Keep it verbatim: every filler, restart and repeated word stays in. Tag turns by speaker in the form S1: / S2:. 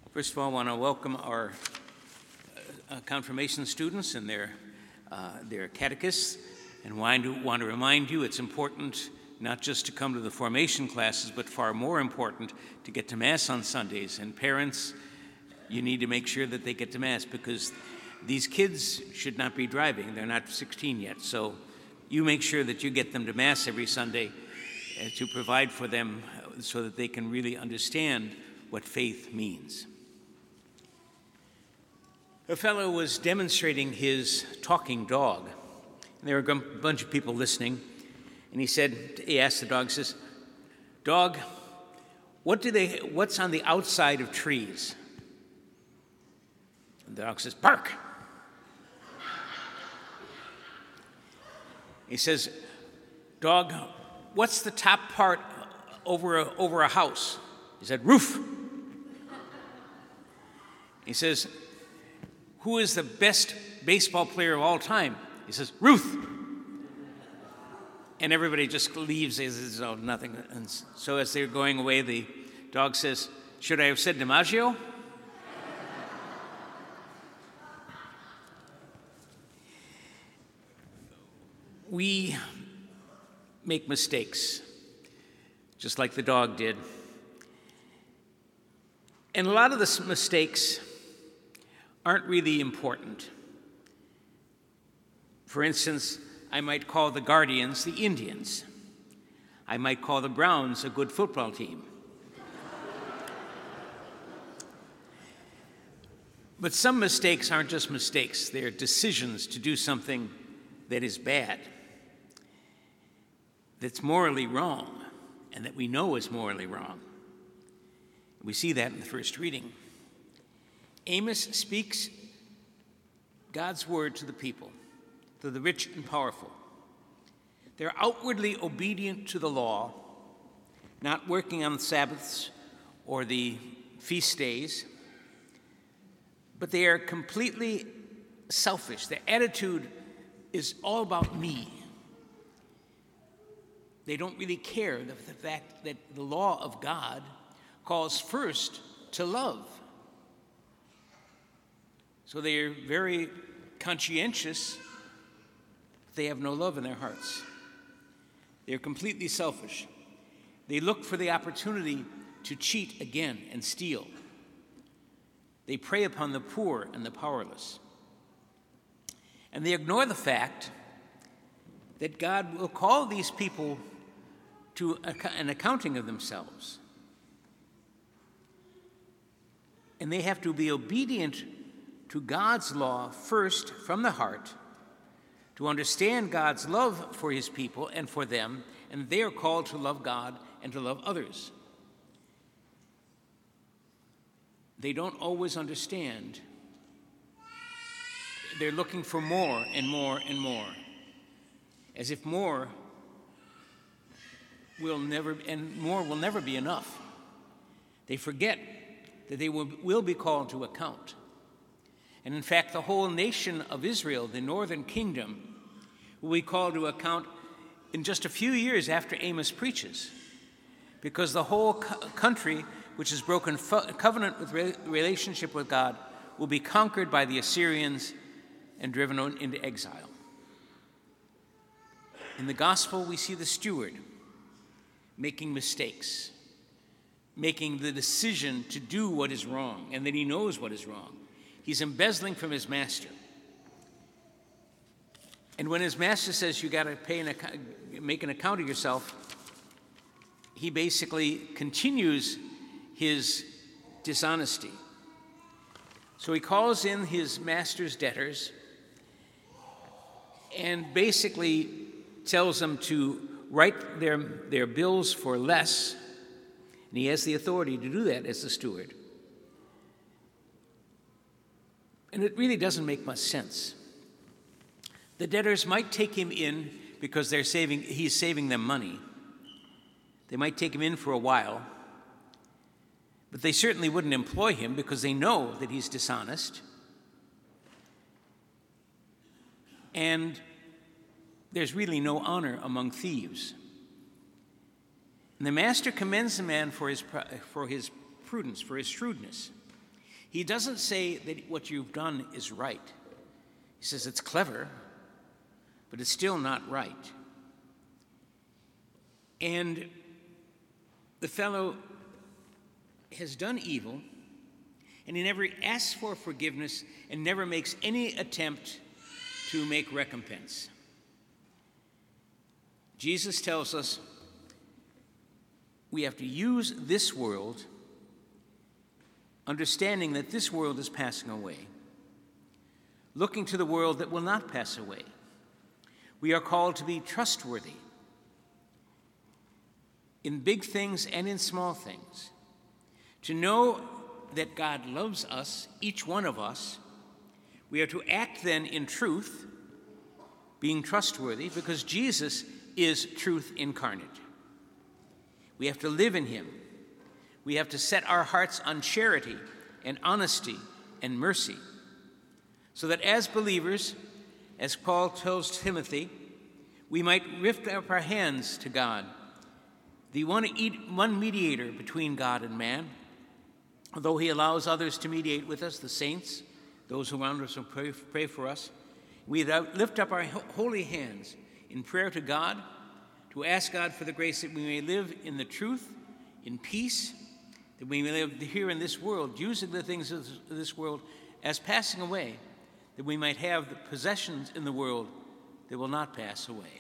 S1: First of all, I want to welcome our uh, confirmation students and their, uh, their catechists, and want to, want to remind you it's important not just to come to the formation classes, but far more important to get to Mass on Sundays. And parents, you need to make sure that they get to Mass, because these kids should not be driving. They're not sixteen yet. So you make sure that you get them to Mass every Sunday uh, to provide for them so that they can really understand what faith means. A fellow was demonstrating his talking dog, and there were a bunch of people listening, and he said, he asked the dog, says, "Dog, what do they, what's on the outside of trees?" And the dog says, "Bark." He says, "Dog, what's the top part over a, over a house?" He said, "Roof." He says, "Who is the best baseball player of all time?" He says, "Ruth." And everybody just leaves, says, "Oh, nothing." And so as they're going away, the dog says, "Should I have said DiMaggio?" We make mistakes, just like the dog did. And a lot of the mistakes aren't really important. For instance, I might call the Guardians the Indians. I might call the Browns a good football team. But some mistakes aren't just mistakes. They're decisions to do something that is bad, that's morally wrong, and that we know is morally wrong. We see that in the first reading. Amos speaks God's word to the people, to the rich and powerful. They're outwardly obedient to the law, not working on the Sabbaths or the feast days, but they are completely selfish. Their attitude is all about me. They don't really care the, the fact that the law of God calls first to love. So they are very conscientious, but they have no love in their hearts. They are completely selfish. They look for the opportunity to cheat again and steal. They prey upon the poor and the powerless. And they ignore the fact that God will call these people to an accounting of themselves. And they have to be obedient to God's law first from the heart, to understand God's love for his people and for them, and they are called to love God and to love others. They don't always understand. They're looking for more and more and more, as if more will never, and more will never be enough. They forget that they will, will be called to account. And in fact, the whole nation of Israel, the northern kingdom, will be called to account in just a few years after Amos preaches, because the whole co- country, which has broken fo- covenant with re- relationship with God, will be conquered by the Assyrians and driven on into exile. In the gospel, we see the steward making mistakes, making the decision to do what is wrong, and that he knows what is wrong. He's embezzling from his master. And when his master says you got to pay an account, make an account of yourself, he basically continues his dishonesty. So he calls in his master's debtors and basically tells them to write their, their bills for less, and he has the authority to do that as the steward. And it really doesn't make much sense. The debtors might take him in because they're saving, he's saving them money. They might take him in for a while, but they certainly wouldn't employ him because they know that he's dishonest. And there's really no honor among thieves. And the master commends the man for his, for his prudence, for his shrewdness. He doesn't say that what you've done is right. He says it's clever, but it's still not right. And the fellow has done evil, and he never asks for forgiveness and never makes any attempt to make recompense. Jesus tells us we have to use this world, understanding that this world is passing away, looking to the world that will not pass away. We are called to be trustworthy in big things and in small things, to know that God loves us, each one of us. We are to act then in truth, being trustworthy, because Jesus is truth incarnate. We have to live in him. We have to set our hearts on charity and honesty and mercy, so that as believers, as Paul tells Timothy, we might lift up our hands to God, the one, one mediator between God and man, although he allows others to mediate with us, the saints, those who around us will pray, pray for us. We lift up our holy hands in prayer to God, to ask God for the grace that we may live in the truth, in peace, that we may live here in this world, using the things of this world as passing away, that we might have the possessions in the world that will not pass away.